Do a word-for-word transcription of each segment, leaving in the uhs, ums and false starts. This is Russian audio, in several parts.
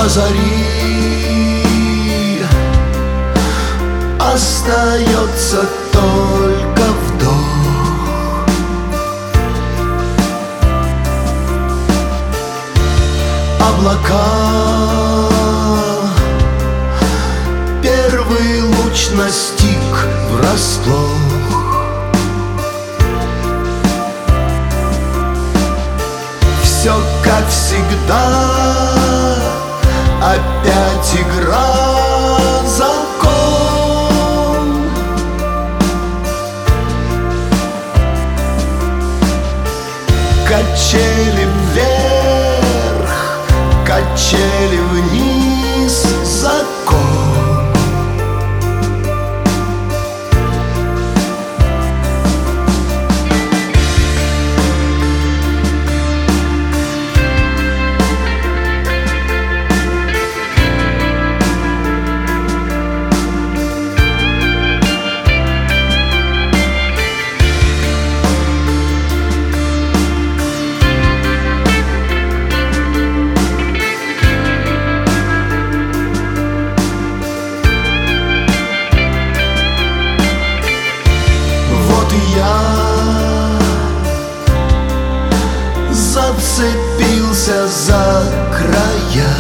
зари остается только вдох. Облака, первый луч настиг врасплох. Все как всегда, опять игра, закон. Качели вверх, качели вниз, закон. Зацепился за края.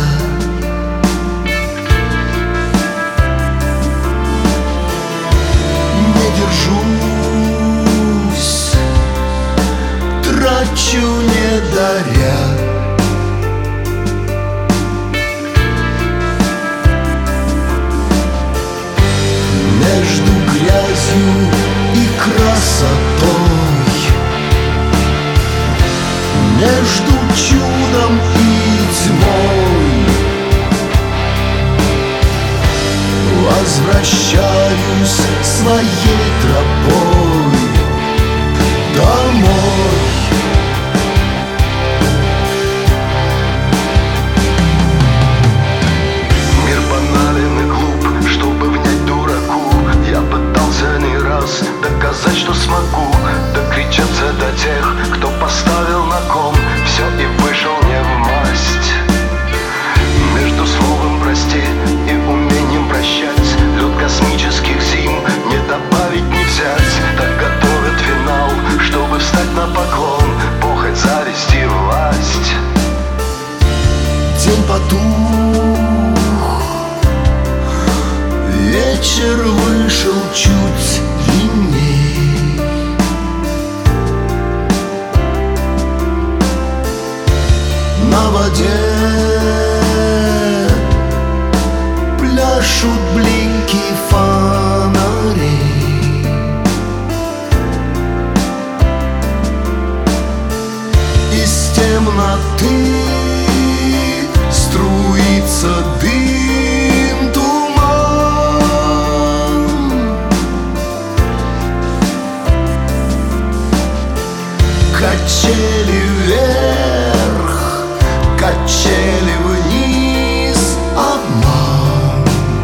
Не держусь, трачу не даря. Между грязью и красотой, между чудом и тьмой возвращаюсь своей тропой домой. Мир банален и глуп, чтобы внять дураку. Я пытался не раз доказать, что смогу докричаться до тех, кто поставил на кон все и вышел не в масть. Между словом прости и умением прощать лед космических зим не добавить, не взять. Так готовят финал, чтобы встать на поклон, похоть, зависть и власть. День потух, вечер вышел чуть длинней. На воде пляшут блики фонарей. Из темноты струится дым, туман. Качели вверх, качели вниз, обман.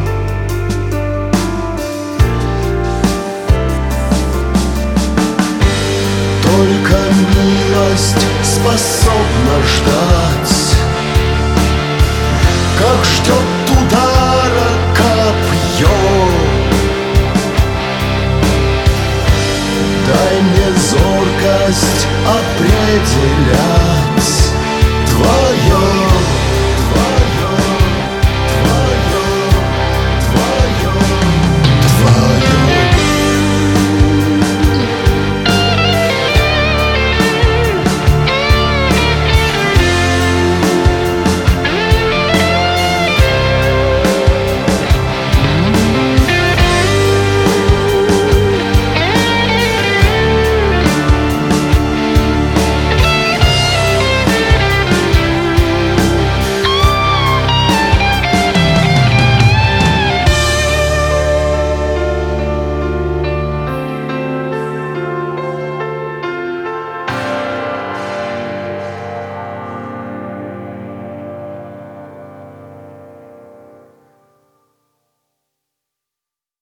Только милость способна ждать, как ждет удара копье. Дай мне зоркость определять